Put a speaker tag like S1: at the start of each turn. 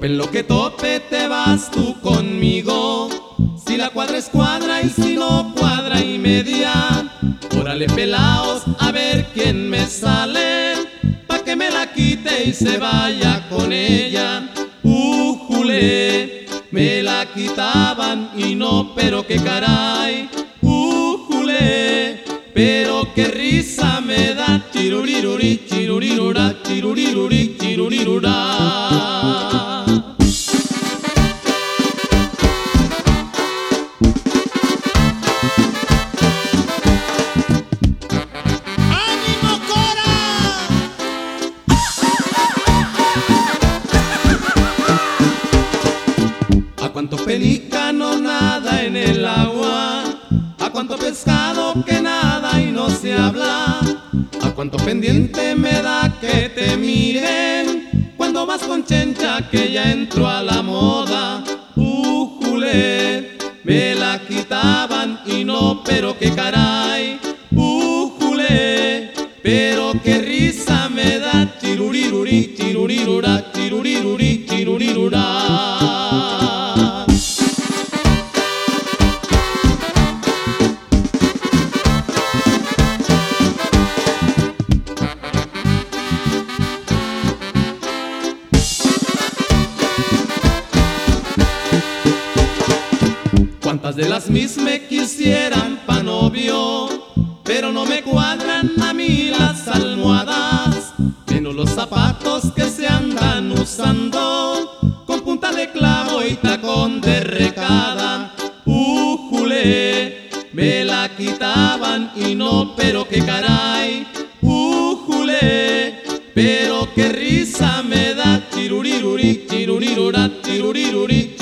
S1: en lo que tope te vas tú conmigo. Si la cuadra es cuadra y si no cuadra y media. Órale pelaos a ver quién me sale, pa' que me la quite y se vaya con ella. Ujule, me la quitaban y no, pero qué caray. Ujule, pero qué risa me da. Chiruriruri, chirurirura, chiruriruri, chirurirura. A cuánto pelícano nada en el agua, a cuánto pescado que nada y no se habla, a cuánto pendiente me da que te miren cuando vas con chencha que ya entró a la moda. Ujule, me la quitaban y no, pero qué caray. Ujule, pero qué risa me da. Chiruriruri, chirurirura, chiruriruri, chirurirura. Cuántas de las mis me quisieran pa' novio, pero no me cuadran a mí las almohadas, menos los zapatos que se andan usando, con punta de clavo y tacón de recada. Ujule, me la quitaban y no, pero qué caray. Ujule, pero qué risa me da. Chiruriruri, chirurirura, chiruriruri.